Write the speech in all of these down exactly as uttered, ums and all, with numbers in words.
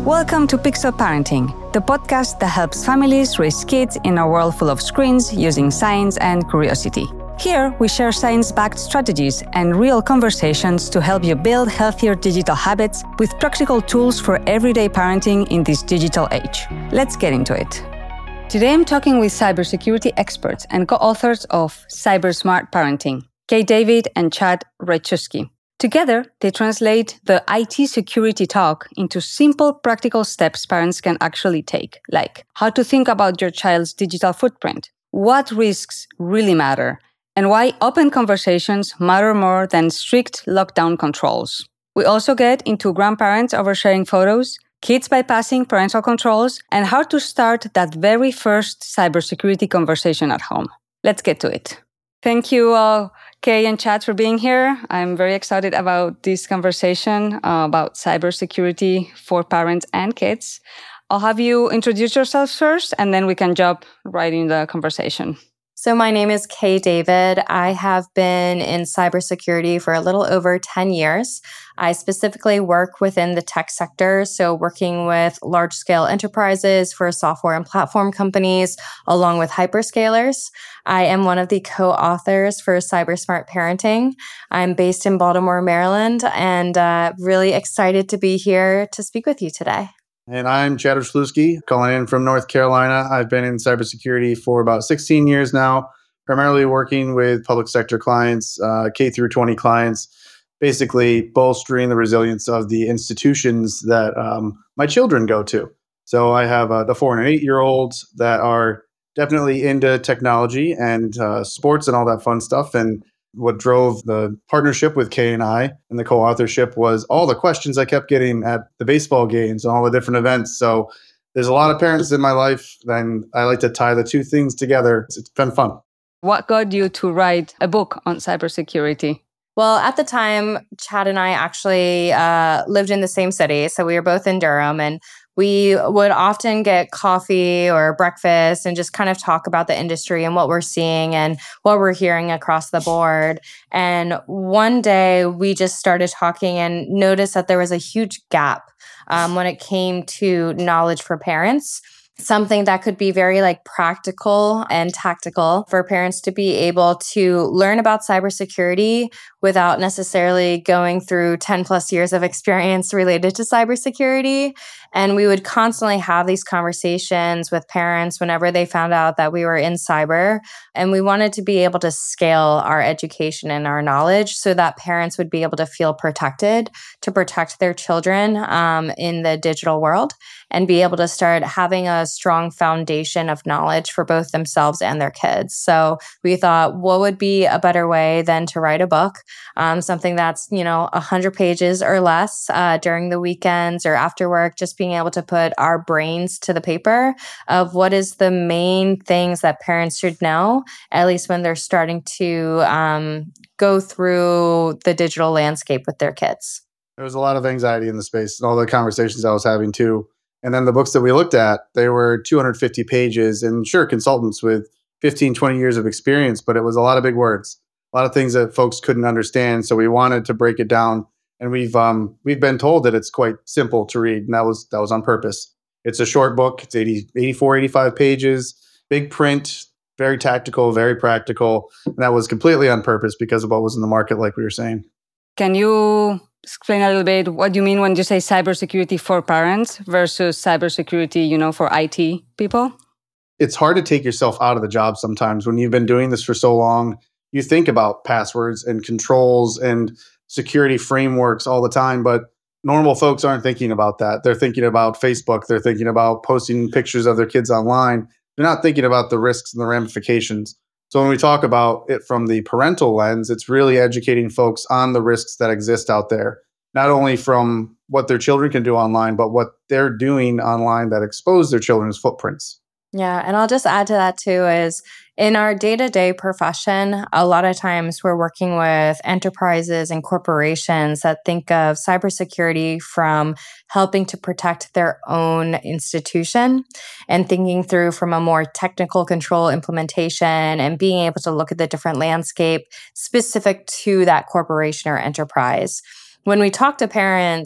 Welcome to Pixel Parenting, the podcast that helps families raise kids in a world full of screens using science and curiosity. Here, we share science-backed strategies and real conversations to help you build healthier digital habits with practical tools for everyday parenting in this digital age. Let's get into it. Today, I'm talking with cybersecurity experts and co-authors of Cyber Smart Parenting, Kay David and Chad Rejczewski. Together, they translate the I T security talk into simple, practical steps parents can actually take, like how to think about your child's digital footprint, what risks really matter, and why open conversations matter more than strict lockdown controls. We also get into grandparents oversharing photos, kids bypassing parental controls, and how to start that very first cybersecurity conversation at home. Let's get to it. Thank you, uh, Kay and Chad, for being here. I'm very excited about this conversation uh, about cybersecurity for parents and kids. I'll have you introduce yourselves first, and then we can jump right in the conversation. So my name is Kay David. I have been in cybersecurity for a little over ten years. I specifically work within the tech sector, so working with large-scale enterprises for software and platform companies, along with hyperscalers. I am one of the co-authors for Cyber Smart Parenting. I'm based in Baltimore, Maryland, and uh, really excited to be here to speak with you today. And I'm Chad Rejczewski, calling in from North Carolina. I've been in cybersecurity for about sixteen years now, primarily working with public sector clients, uh, K through twenty clients, basically bolstering the resilience of the institutions that um, my children go to. So I have uh, the four and eight-year-olds that are definitely into technology and uh, sports and all that fun stuff. And what drove the partnership with Kay and I and the co-authorship was all the questions I kept getting at the baseball games and all the different events. So there's a lot of parents in my life, and I like to tie the two things together. It's been fun. What got you to write a book on cybersecurity? Well, at the time, Chad and I actually uh, lived in the same city. So we were both in Durham, and we would often get coffee or breakfast and just kind of talk about the industry and what we're seeing and what we're hearing across the board. And one day we just started talking and noticed that there was a huge gap um, when it came to knowledge for parents. Something that could be very like practical and tactical for parents to be able to learn about cybersecurity without necessarily going through ten plus years of experience related to cybersecurity. And we would constantly have these conversations with parents whenever they found out that we were in cyber. And we wanted to be able to scale our education and our knowledge so that parents would be able to feel protected to protect their children um, in the digital world and be able to start having a strong foundation of knowledge for both themselves and their kids. So we thought, what would be a better way than to write a book, um, something that's, you know, one hundred pages or less uh, during the weekends or after work, just being able to put our brains to the paper of what is the main things that parents should know, at least when they're starting to um, go through the digital landscape with their kids. There was a lot of anxiety in the space and all the conversations I was having too. And then the books that we looked at, they were two hundred fifty pages, and sure, consultants with fifteen, twenty years of experience, but it was a lot of big words, a lot of things that folks couldn't understand. So we wanted to break it down, and we've um, we've been told that it's quite simple to read, and that was that was on purpose. It's a short book. It's eighty, eighty-four, eighty-five pages, big print, very tactical, very practical, and that was completely on purpose because of what was in the market, like we were saying. Can you explain a little bit what you mean when you say cybersecurity for parents versus cybersecurity, you know, for I T people? It's hard to take yourself out of the job sometimes when you've been doing this for so long. You think about passwords and controls and security frameworks all the time, but normal folks aren't thinking about that. They're thinking about Facebook. They're thinking about posting pictures of their kids online. They're not thinking about the risks and the ramifications. So when we talk about it from the parental lens, it's really educating folks on the risks that exist out there, not only from what their children can do online, but what they're doing online that expose their children's footprints. Yeah, and I'll just add to that too is in our day-to-day profession, a lot of times we're working with enterprises and corporations that think of cybersecurity from helping to protect their own institution and thinking through from a more technical control implementation and being able to look at the different landscape specific to that corporation or enterprise. When we talk to parents,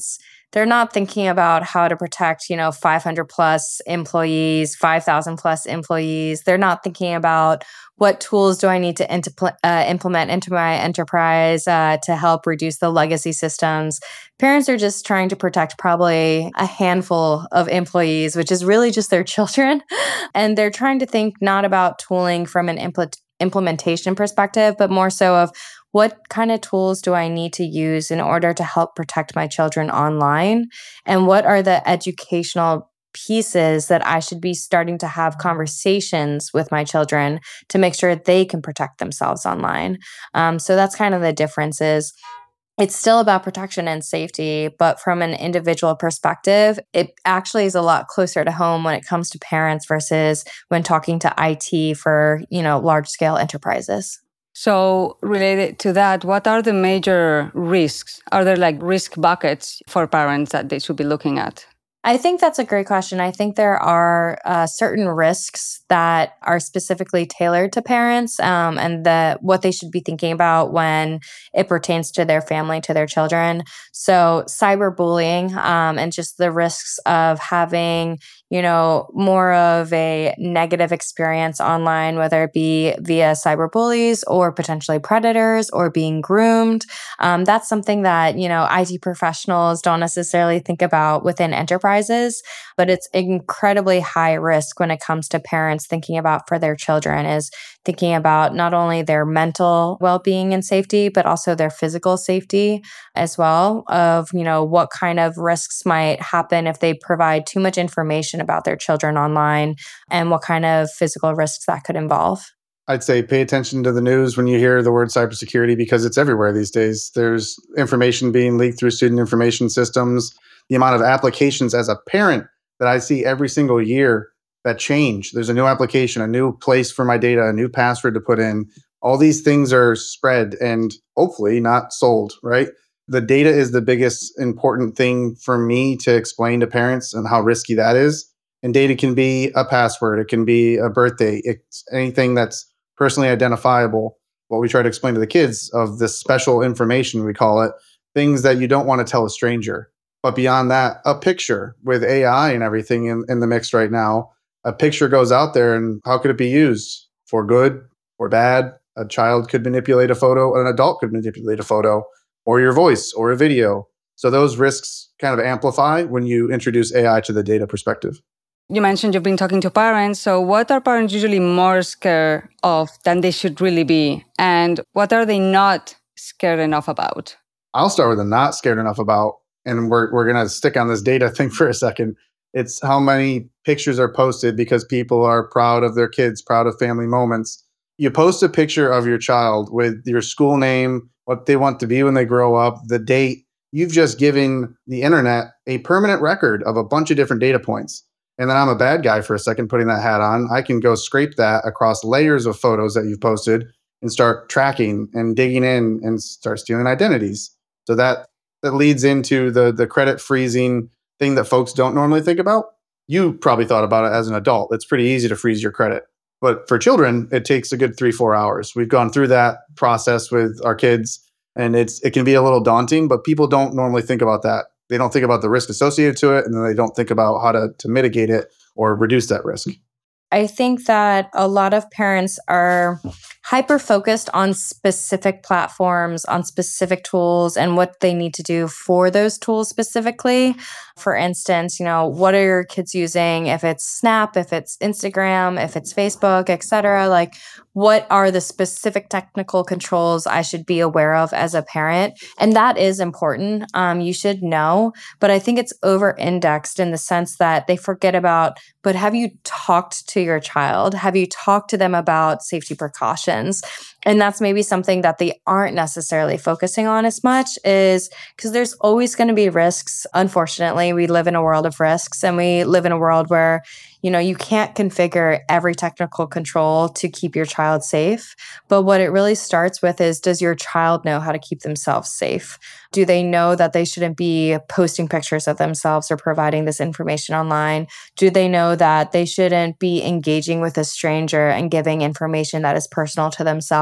they're not thinking about how to protect, you know, five hundred plus employees, five thousand plus employees. They're not thinking about what tools do I need to intipl- uh, implement into my enterprise uh, to help reduce the legacy systems. Parents are just trying to protect probably a handful of employees, which is really just their children. And they're trying to think not about tooling from an impl- implementation perspective, but more so of what kind of tools do I need to use in order to help protect my children online? And what are the educational pieces that I should be starting to have conversations with my children to make sure they can protect themselves online? Um, so that's kind of the difference is it's still about protection and safety, but from an individual perspective, it actually is a lot closer to home when it comes to parents versus when talking to I T for, you know, large scale enterprises. So related to that, what are the major risks? Are there like risk buckets for parents that they should be looking at? I think that's a great question. I think there are uh, certain risks that are specifically tailored to parents um, and that what they should be thinking about when it pertains to their family, to their children. So cyberbullying um, and just the risks of having, you know, more of a negative experience online, whether it be via cyberbullies or potentially predators or being groomed. Um, that's something that, you know, I T professionals don't necessarily think about within enterprise. But it's incredibly high risk when it comes to parents thinking about for their children is thinking about not only their mental well-being and safety, but also their physical safety as well of, you know, what kind of risks might happen if they provide too much information about their children online and what kind of physical risks that could involve. I'd say pay attention to the news when you hear the word cybersecurity because it's everywhere these days. There's information being leaked through student information systems. The amount of applications as a parent that I see every single year that change. There's a new application, a new place for my data, a new password to put in. All these things are spread and hopefully not sold, right? The data is the biggest important thing for me to explain to parents and how risky that is. And data can be a password. It can be a birthday. It's anything that's personally identifiable. What we try to explain to the kids of this special information, we call it, things that you don't want to tell a stranger. But beyond that, a picture with A I and everything in, in the mix right now, a picture goes out there and how could it be used? For good or bad? A child could manipulate a photo, an adult could manipulate a photo, or your voice or a video. So those risks kind of amplify when you introduce A I to the data perspective. You mentioned you've been talking to parents. So what are parents usually more scared of than they should really be? And what are they not scared enough about? I'll start with the not scared enough about. And we're we're going to stick on this data thing for a second. It's how many pictures are posted because people are proud of their kids, proud of family moments. You post a picture of your child with your school name, what they want to be when they grow up, the date. You've just given the internet a permanent record of a bunch of different data points. And then I'm a bad guy for a second putting that hat on. I can go scrape that across layers of photos that you've posted and start tracking and digging in and start stealing identities. So that that leads into the, the credit freezing thing that folks don't normally think about. You probably thought about it as an adult. It's pretty easy to freeze your credit. But for children, it takes a good three, four hours. We've gone through that process with our kids, and it's it can be a little daunting, but people don't normally think about that. They don't think about the risk associated to it, and then they don't think about how to, to mitigate it or reduce that risk. I think that a lot of parents are hyper-focused on specific platforms, on specific tools, and what they need to do for those tools specifically. For instance, you know, what are your kids using? If it's Snap, if it's Instagram, if it's Facebook, et cetera, like what are the specific technical controls I should be aware of as a parent? And that is important. Um, you should know, but I think it's over-indexed in the sense that they forget about, but have you talked to your child? Have you talked to them about safety precautions? And that's maybe something that they aren't necessarily focusing on as much is because there's always going to be risks. Unfortunately, we live in a world of risks and we live in a world where, you know, you can't configure every technical control to keep your child safe. But what it really starts with is, does your child know how to keep themselves safe? Do they know that they shouldn't be posting pictures of themselves or providing this information online? Do they know that they shouldn't be engaging with a stranger and giving information that is personal to themselves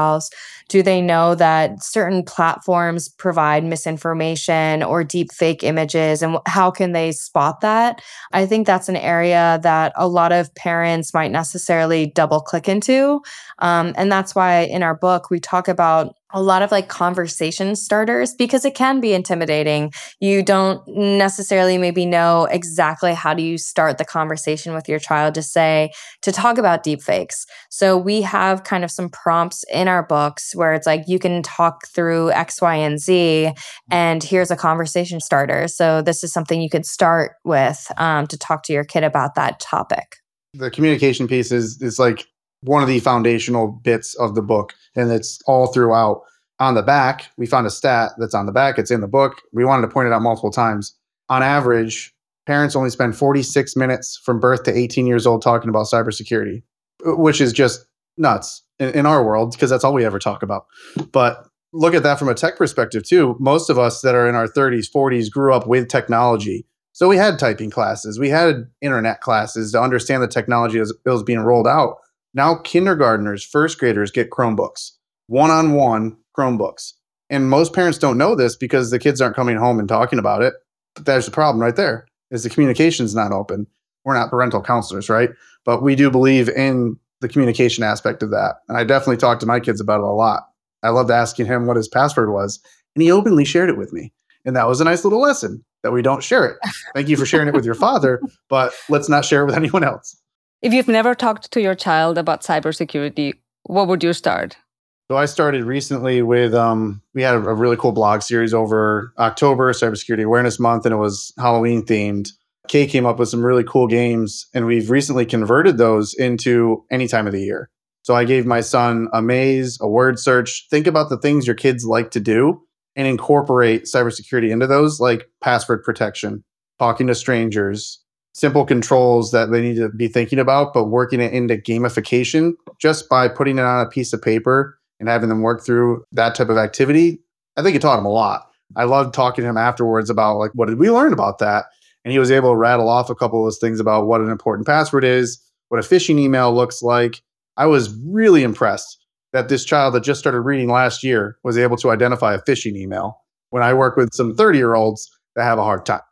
house? Do they know that certain platforms provide misinformation or deep fake images? And how can they spot that? I think that's an area that a lot of parents might necessarily double click into. Um, and that's why in our book, we talk about a lot of like conversation starters because it can be intimidating. You don't necessarily maybe know exactly how do you start the conversation with your child to say, to talk about deepfakes. So we have kind of some prompts in our books where it's like, you can talk through X, Y, and Z, and here's a conversation starter. So this is something you could start with um, to talk to your kid about that topic. The communication piece is, is like one of the foundational bits of the book, and it's all throughout. On the back, we found a stat that's on the back. It's in the book. We wanted to point it out multiple times. On average, parents only spend forty-six minutes from birth to eighteen years old talking about cybersecurity, which is just nuts in, in our world because that's all we ever talk about. But look at that from a tech perspective too. Most of us that are in our thirties, forties grew up with technology. So we had typing classes. We had internet classes to understand the technology as it was being rolled out. Now kindergartners, first graders get Chromebooks, one-on-one Chromebooks. And most parents don't know this because the kids aren't coming home and talking about it. But there's the problem right there, is the communication's not open. We're not parental counselors, right? But we do believe in the communication aspect of that. And I definitely talk to my kids about it a lot. I loved asking him what his password was, and he openly shared it with me. And that was a nice little lesson that we don't share it. Thank you for sharing it with your father, but let's not share it with anyone else. If you've never talked to your child about cybersecurity, what would you start? So I started recently with, um, we had a, a really cool blog series over October, Cybersecurity Awareness Month, and it was Halloween themed. Kay came up with some really cool games, and we've recently converted those into any time of the year. So I gave my son a maze, a word search. Think about the things your kids like to do and incorporate cybersecurity into those, like password protection, talking to strangers, simple controls that they need to be thinking about, but working it into gamification just by putting it on a piece of paper and having them work through that type of activity. I think it taught him a lot. I loved talking to him afterwards about like, what did we learn about that? And he was able to rattle off a couple of those things about what an important password is, what a phishing email looks like. I was really impressed that this child that just started reading last year was able to identify a phishing email when I work with some thirty-year-olds that have a hard time.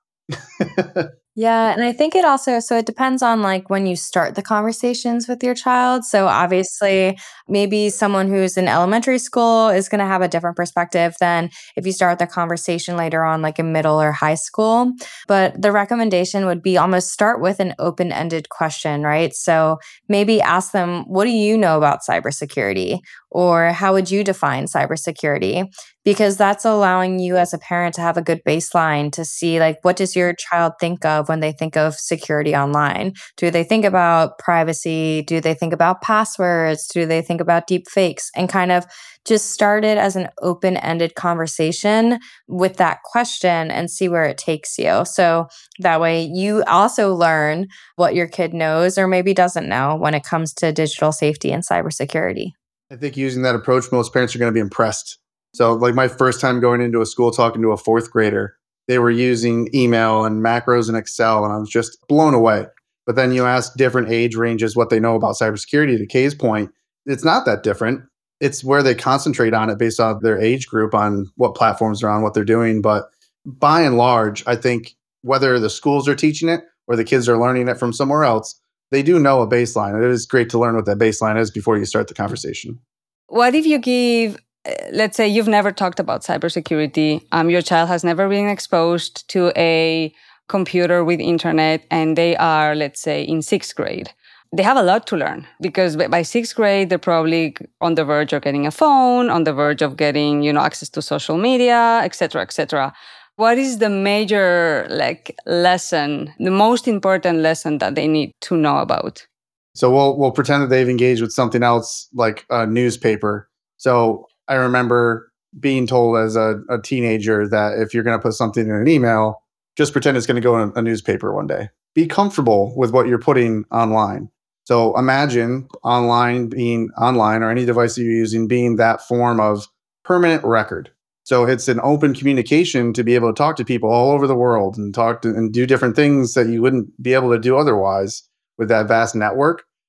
Yeah. And I think it also, so it depends on like when you start the conversations with your child. So obviously, maybe someone who's in elementary school is going to have a different perspective than if you start the conversation later on, like in middle or high school. But the recommendation would be almost start with an open-ended question, right? So maybe ask them, what do you know about cybersecurity? Or how would you define cybersecurity? Because that's allowing you as a parent to have a good baseline to see, like, what does your child think of when they think of security online? Do they think about privacy? Do they think about passwords? Do they think about deep fakes? And kind of just start it as an open-ended conversation with that question and see where it takes you. So that way you also learn what your kid knows or maybe doesn't know when it comes to digital safety and cybersecurity. I think using that approach, most parents are going to be impressed. So like my first time going into a school talking to a fourth grader, they were using email and macros and Excel, and I was just blown away. But then you ask different age ranges what they know about cybersecurity. To Kay's point, it's not that different. It's where they concentrate on it based on their age group, on what platforms they're on, what they're doing. But by and large, I think whether the schools are teaching it or the kids are learning it from somewhere else, they do know a baseline. It is great to learn what that baseline is before you start the conversation. What if you give, let's say you've never talked about cybersecurity, um, your child has never been exposed to a computer with internet, and they are, let's say, in sixth grade. They have a lot to learn because by sixth grade, they're probably on the verge of getting a phone, on the verge of getting, you know, access to social media, et cetera, et cetera. What is the major like lesson, the most important lesson that they need to know about? So we'll we'll pretend that they've engaged with something else like a newspaper. So I remember being told as a, a teenager that if you're going to put something in an email, just pretend it's going to go in a newspaper one day. Be comfortable with what you're putting online. So imagine online being online or any device that you're using being that form of permanent record. So it's an open communication to be able to talk to people all over the world and talk to and do different things that you wouldn't be able to do otherwise with that vast network.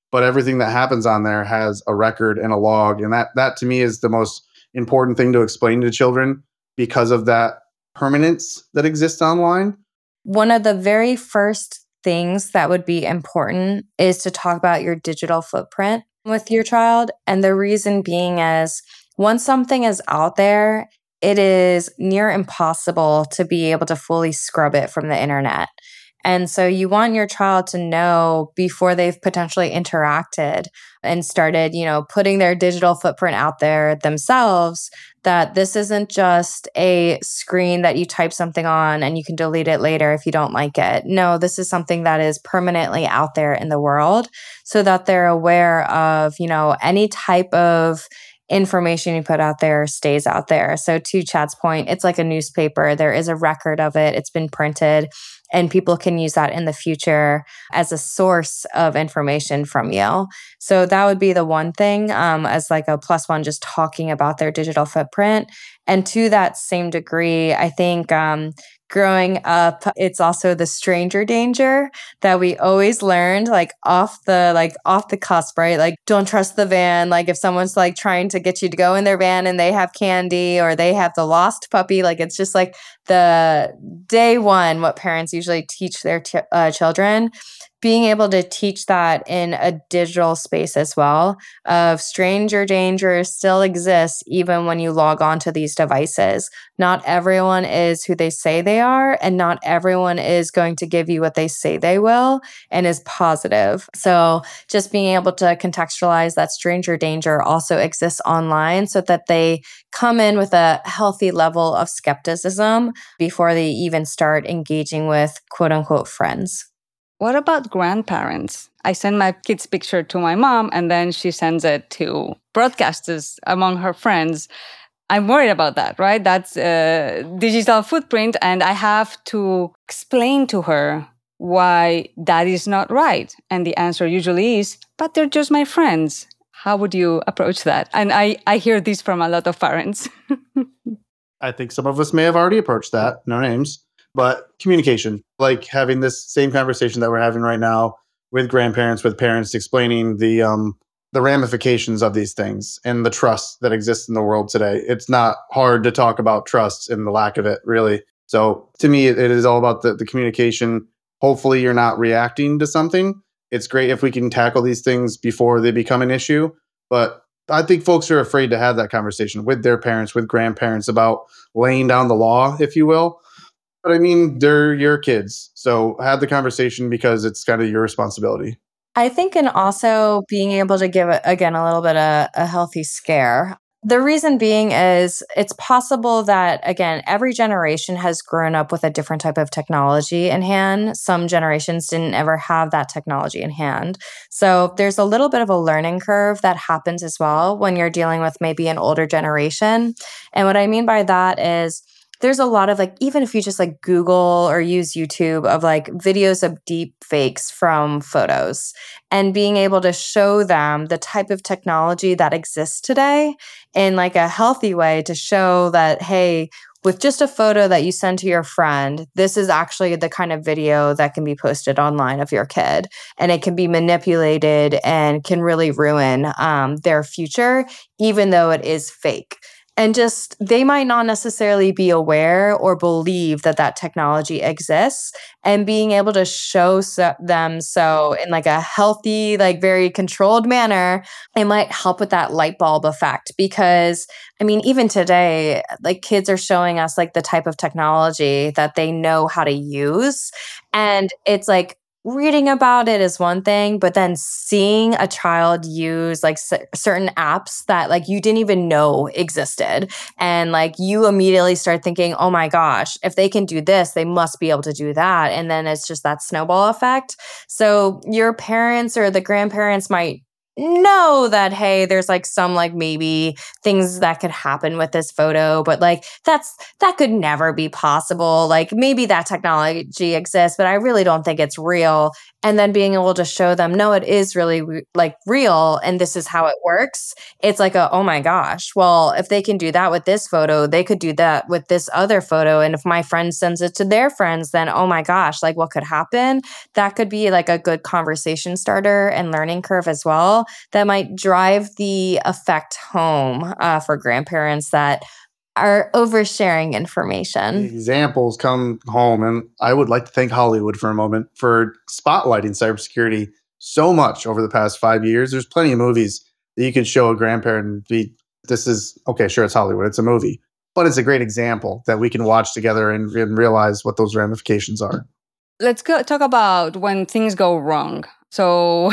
but everything that happens on there has a record and a log. And that, that to me is the most important thing to explain to children because of that permanence that exists online. One of the very first things that would be important is to talk about your digital footprint with your child. And the reason being is once something is out there, it is near impossible to be able to fully scrub it from the internet. And so you want your child to know before they've potentially interacted and started, you know, putting their digital footprint out there themselves, that this isn't just a screen that you type something on and you can delete it later if you don't like it. No, this is something that is permanently out there in the world so that they're aware of, you know, any type of information you put out there stays out there. So to Chad's point, it's like a newspaper. There is a record of it. It's been printed and people can use that in the future as a source of information from you. So that would be the one thing um, as like a plus one, just talking about their digital footprint. And to that same degree, I think um, growing up, it's also the stranger danger that we always learned, like off the like off the cusp, right? Like don't trust the van. Like if someone's like trying to get you to go in their van and they have candy or they have the lost puppy, like it's just like the day one, what parents usually teach their t- uh, children. Being able to teach that in a digital space as well, of stranger danger still exists even when you log on to these devices. Not everyone is who they say they are, and not everyone is going to give you what they say they will and is positive. So just being able to contextualize that stranger danger also exists online so that they come in with a healthy level of skepticism before they even start engaging with quote unquote friends. What about grandparents? I send my kid's picture to my mom and then she sends it to broadcasters among her friends. I'm worried about that, right? That's a digital footprint and I have to explain to her why that is not right. And the answer usually is, but they're just my friends. How would you approach that? And I, I hear this from a lot of parents. I think some of us may have already approached that, no names. But communication, like having this same conversation that we're having right now with grandparents, with parents, explaining the um, the ramifications of these things and the trust that exists in the world today. It's not hard to talk about trust and the lack of it, really. So to me, it, it is all about the, the communication. Hopefully you're not reacting to something. It's great if we can tackle these things before they become an issue. But I think folks are afraid to have that conversation with their parents, with grandparents about laying down the law, if you will. But I mean, they're your kids. So have the conversation because it's kind of your responsibility. I think, and also being able to give it, again, a little bit of a healthy scare. The reason being is it's possible that, again, every generation has grown up with a different type of technology in hand. Some generations didn't ever have that technology in hand. So there's a little bit of a learning curve that happens as well when you're dealing with maybe an older generation. And what I mean by that is, there's a lot of like, even if you just like Google or use YouTube of like videos of deep fakes from photos and being able to show them the type of technology that exists today in like a healthy way to show that, hey, with just a photo that you send to your friend, this is actually the kind of video that can be posted online of your kid. And it can be manipulated and can really ruin um, their future, even though it is fake. And just, they might not necessarily be aware or believe that that technology exists, and being able to show so, them so in like a healthy, like very controlled manner, it might help with that light bulb effect. Because I mean, even today, like kids are showing us like the type of technology that they know how to use. And it's like, reading about it is one thing, but then seeing a child use like c- certain apps that like you didn't even know existed. And like you immediately start thinking, oh my gosh, if they can do this, they must be able to do that. And then it's just that snowball effect. So your parents or the grandparents might know that, hey, there's like some like maybe things that could happen with this photo, but like that's that could never be possible. Like maybe that technology exists, but I really don't think it's real. And then being able to show them, no, it is really re- like real, and this is how it works. It's like a, oh my gosh, well, if they can do that with this photo, they could do that with this other photo. And if my friend sends it to their friends, then oh my gosh, like what could happen? That could be like a good conversation starter and learning curve as well. That might drive the effect home uh, for grandparents that are oversharing information. Examples come home, and I would like to thank Hollywood for a moment for spotlighting cybersecurity so much over the past five years. There's plenty of movies that you can show a grandparent and be, this is, okay, sure, it's Hollywood, it's a movie, but it's a great example that we can watch together and, and realize what those ramifications are. Let's go talk about when things go wrong. So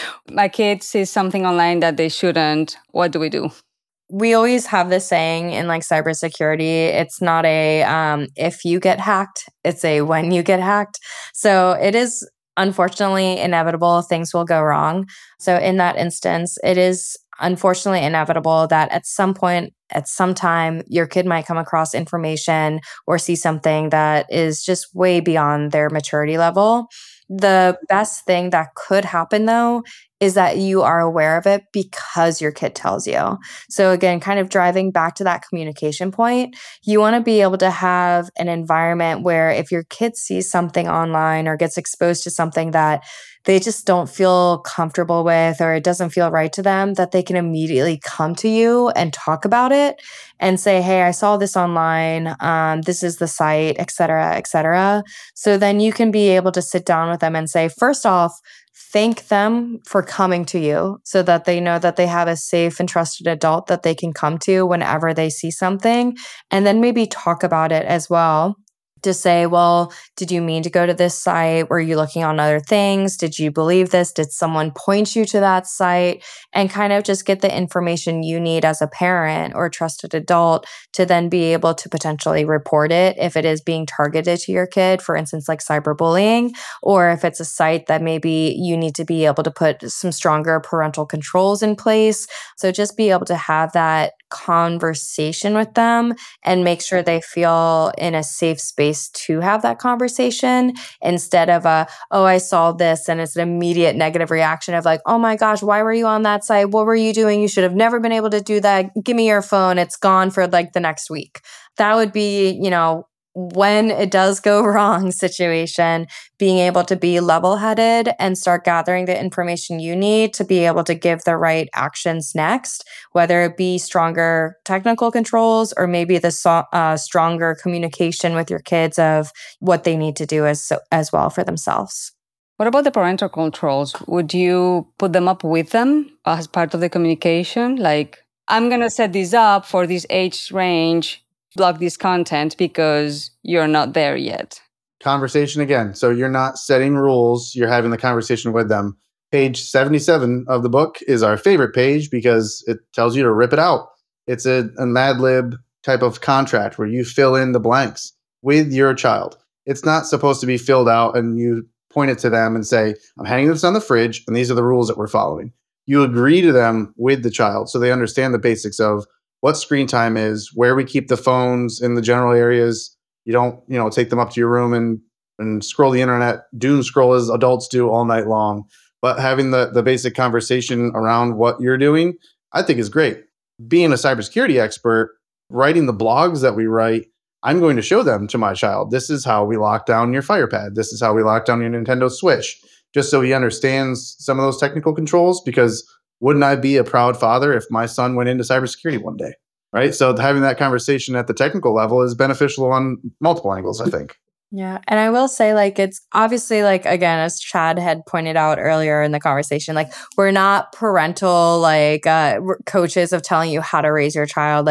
my kid sees something online that they shouldn't. What do we do? We always have this saying in like cybersecurity, it's not a um, if you get hacked, it's a when you get hacked. So it is unfortunately inevitable things will go wrong. So in that instance, it is unfortunately inevitable that at some point, at some time, your kid might come across information or see something that is just way beyond their maturity level. The best thing that could happen though is that you are aware of it because your kid tells you. So again, kind of driving back to that communication point, you want to be able to have an environment where if your kid sees something online or gets exposed to something that they just don't feel comfortable with or it doesn't feel right to them, that they can immediately come to you and talk about it and say, hey, I saw this online. Um, this is the site, et cetera, et cetera. So then you can be able to sit down with them and say, first off, thank them for coming to you so that they know that they have a safe and trusted adult that they can come to whenever they see something. And then maybe talk about it as well. To say, well, did you mean to go to this site? Were you looking on other things? Did you believe this? Did someone point you to that site? And kind of just get the information you need as a parent or trusted adult to then be able to potentially report it if it is being targeted to your kid, for instance, like cyberbullying, or if it's a site that maybe you need to be able to put some stronger parental controls in place. So just be able to have that conversation with them and make sure they feel in a safe space to have that conversation instead of a, oh, I saw this and it's an immediate negative reaction of like, oh my gosh, why were you on that site? What were you doing? You should have never been able to do that. Give me your phone. It's gone for like the next week. That would be, you know, when it does go wrong situation, being able to be level-headed and start gathering the information you need to be able to give the right actions next, whether it be stronger technical controls or maybe the so, uh, stronger communication with your kids of what they need to do as, as well for themselves. What about the parental controls? Would you put them up with them as part of the communication? Like, I'm going to set this up for this age range, block this content because you're not there yet. Conversation again. So you're not setting rules, you're having the conversation with them. Page seventy-seven of the book is our favorite page because it tells you to rip it out. It's a, a Mad Lib type of contract where you fill in the blanks with your child. It's not supposed to be filled out and you point it to them and say, I'm hanging this on the fridge and these are the rules that we're following. You agree to them with the child so they understand the basics of what screen time is, where we keep the phones in the general areas. You don't, you know, take them up to your room and, and scroll the internet, doom scroll as adults do all night long. But having the, the basic conversation around what you're doing, I think is great. Being a cybersecurity expert, writing the blogs that we write, I'm going to show them to my child. This is how we lock down your FirePad. This is how we lock down your Nintendo Switch, just so he understands some of those technical controls, because wouldn't I be a proud father if my son went into cybersecurity one day, right? So having that conversation at the technical level is beneficial on multiple angles, I think. Yeah. And I will say, like, it's obviously, like, again, as Chad had pointed out earlier in the conversation, like, we're not parental, like, uh, coaches of telling you how to raise your child. Like,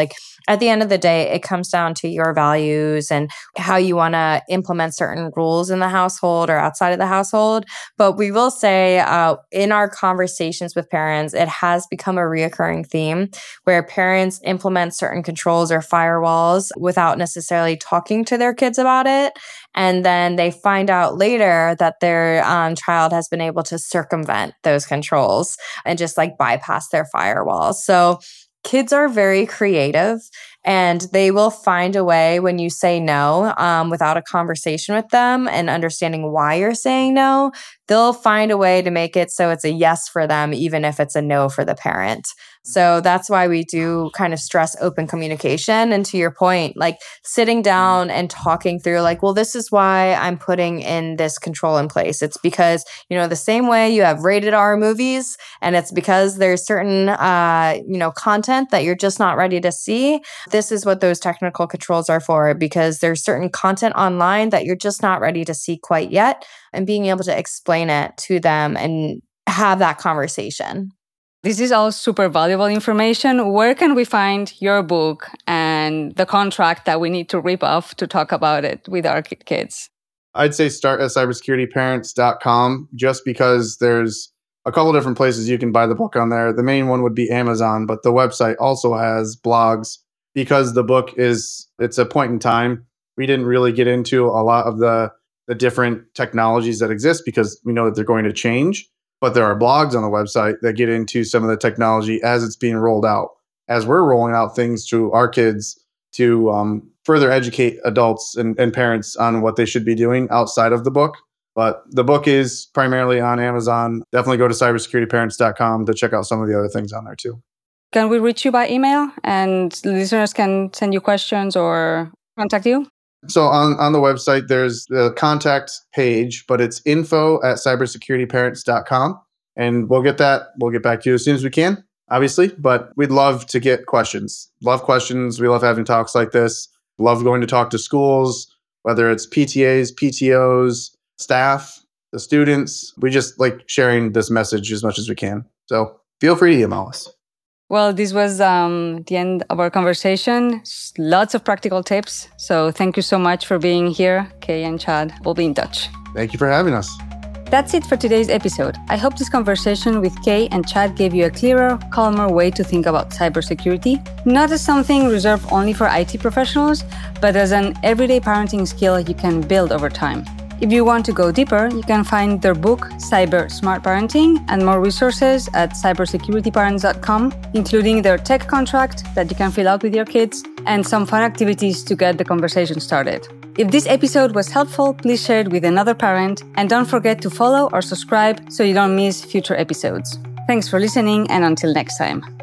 at the end of the day, it comes down to your values and how you want to implement certain rules in the household or outside of the household. But we will say uh, in our conversations with parents, it has become a reoccurring theme where parents implement certain controls or firewalls without necessarily talking to their kids about it. And then they find out later that their um, child has been able to circumvent those controls and just like bypass their firewalls. So kids are very creative and they will find a way when you say no um, without a conversation with them and understanding why you're saying no. They'll find a way to make it so it's a yes for them, even if it's a no for the parent. So that's why we do kind of stress open communication. And to your point, like sitting down and talking through like, well, this is why I'm putting in this control in place. It's because, you know, the same way you have rated R movies, and it's because there's certain, uh, you know, content that you're just not ready to see. This is what those technical controls are for, because there's certain content online that you're just not ready to see quite yet, and being able to explain it to them and have that conversation. This is all super valuable information. Where can we find your book and the contract that we need to rip off to talk about it with our kids? I'd say start at cybersecurity parents dot com, just because there's a couple different places you can buy the book on there. The main one would be Amazon, but the website also has blogs, because the book is, it's a point in time. We didn't really get into a lot of the, the different technologies that exist because we know that they're going to change. But there are blogs on the website that get into some of the technology as it's being rolled out, as we're rolling out things to our kids to um, further educate adults and, and parents on what they should be doing outside of the book. But the book is primarily on Amazon. Definitely go to cybersecurity parents dot com to check out some of the other things on there too. Can we reach you by email and listeners can send you questions or contact you? So on, on the website, there's the contact page, but it's info at cybersecurity parents dot com. And we'll get that. We'll get back to you as soon as we can, obviously. But we'd love to get questions. Love questions. We love having talks like this. Love going to talk to schools, whether it's P T As, P T Os, staff, the students. We just like sharing this message as much as we can. So feel free to email us. Well, this was um, the end of our conversation. Lots of practical tips. So thank you so much for being here, Kay and Chad. We'll be in touch. Thank you for having us. That's it for today's episode. I hope this conversation with Kay and Chad gave you a clearer, calmer way to think about cybersecurity, not as something reserved only for I T professionals, but as an everyday parenting skill you can build over time. If you want to go deeper, you can find their book, Cyber Smart Parenting, and more resources at cybersecurity parents dot com, including their tech contract that you can fill out with your kids, and some fun activities to get the conversation started. If this episode was helpful, please share it with another parent, and don't forget to follow or subscribe so you don't miss future episodes. Thanks for listening, and until next time.